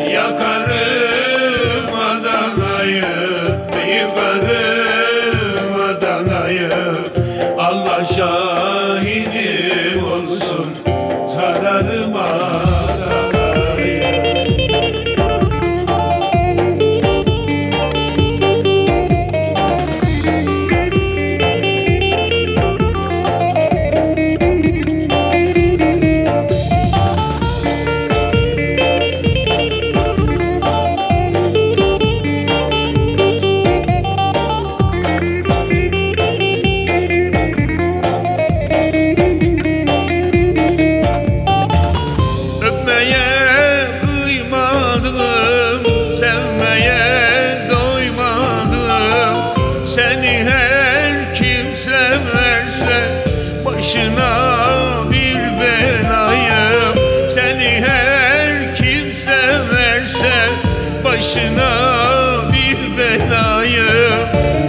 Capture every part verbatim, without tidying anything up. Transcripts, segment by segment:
Yakarım Adana'yı, yıkarım Adana'yı. Allah şahidim olsun, tararım Adana'yı. Seni her kim severse başına bir belayım. Seni her kim severse başına bir belayım.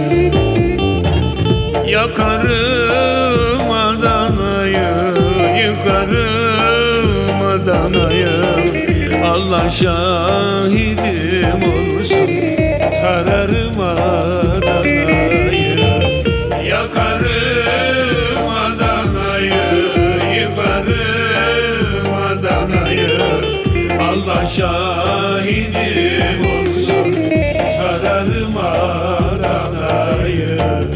Yakarım Adana'yı, yıkarım Adana'yı. Allah şahidim olsun, tararım Adana'yı. Yakarım Adana'yı, yıkarım Adana'yı. Allah şahidim olsun, tararım Adana'yı.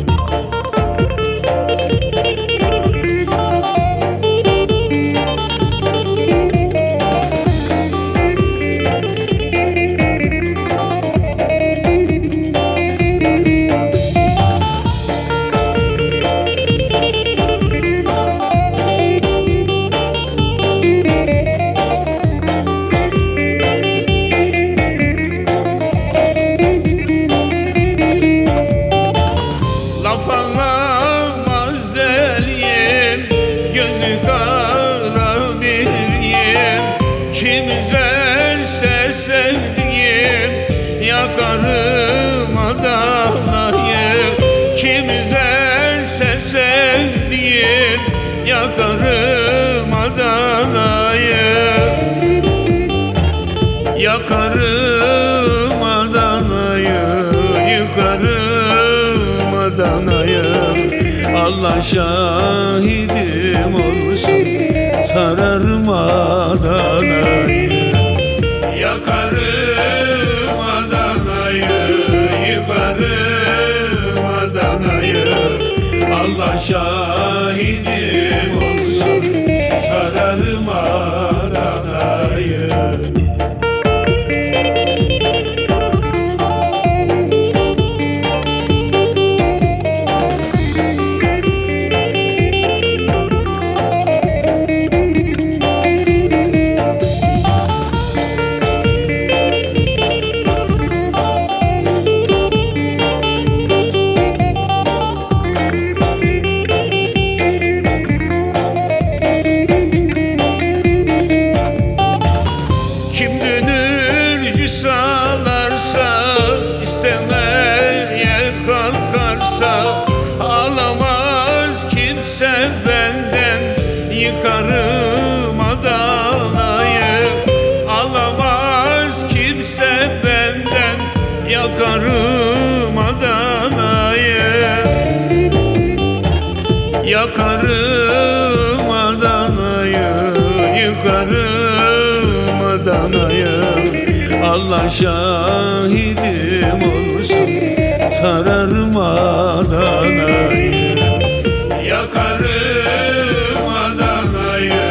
Laf anlamaz deliyim, gözü kara biriyim. Kim üzerse sevdiğim, yakarım Adana'yı. Kim üzerse sevdiğim, yakarım Adana'yı. Yakarım Adana'yı, yıkarım Adana'yı. Allah şahidim olsun, tararım Adana'yı. Yakarım Adana'yı, yıkarım Adana'yı. Allah şahidim olsun, tararım Adana'yı. Kim dönürcü sağlarsa, istemeye kalkarsa, ağlamaz kimse benden, yıkarım Adana'yı. Ağlamaz kimse benden, yakarım Adana'yı. Yakarım Adana'yı, yıkarım Adana'yı. Allah şahidim olsun, tararım Adana'yı. Yakarım Adana'yı,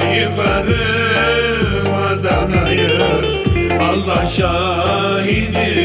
yıkarım Adana'yı. Allah şahidim